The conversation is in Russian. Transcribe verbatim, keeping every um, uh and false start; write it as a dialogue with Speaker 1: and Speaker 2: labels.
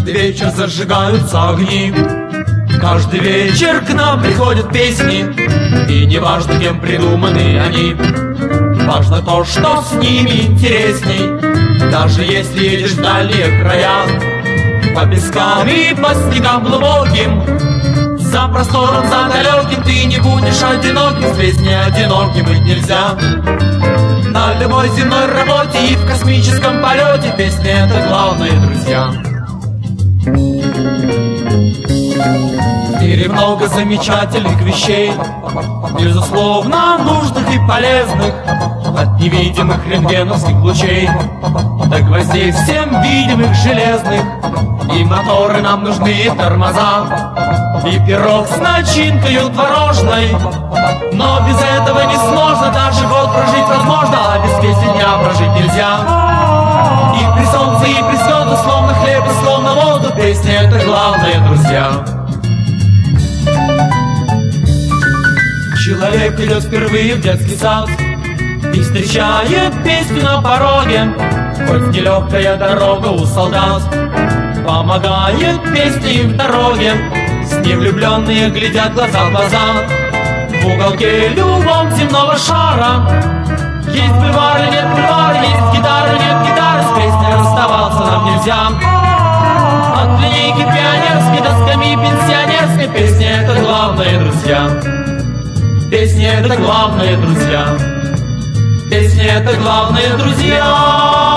Speaker 1: Каждый вечер зажигаются огни, каждый вечер к нам приходят песни, и не важно, кем придуманы они, важно то, что с ними интересней. Даже если едешь в дальние края, по пескам и по снегам глубоким, за простором, за далеким, ты не будешь одиноким. С песней одиноким быть нельзя. На любой земной работе и в космическом полете песня — это главное, друзья. В мире много замечательных вещей, безусловно, нужных и полезных, от невидимых рентгеновских лучей до гвоздей всем видимых железных. И моторы нам нужны, и тормоза, и пирог с начинкою творожной. Но без этого не сложно, даже год прожить возможно, а без песен дня прожить нельзя. И при солнце, и при звездах, словно хлеб и словно воду, песня — это главное, друзья. Человек идет впервые в детский сад и встречает песню на пороге. Хоть нелегкая дорога у солдат, помогает песня им в дороге. С невлюбленные глядят глаза в глаза. В уголке любом земного шара есть бульвар или нет бульвара, есть гитара или нет гитары. С песней расставаться нам нельзя. От линейки пионерской до скамьи пенсионерской песня — это главное, друзья. Песня — это главное, друзья. Песня — это главное, друзья.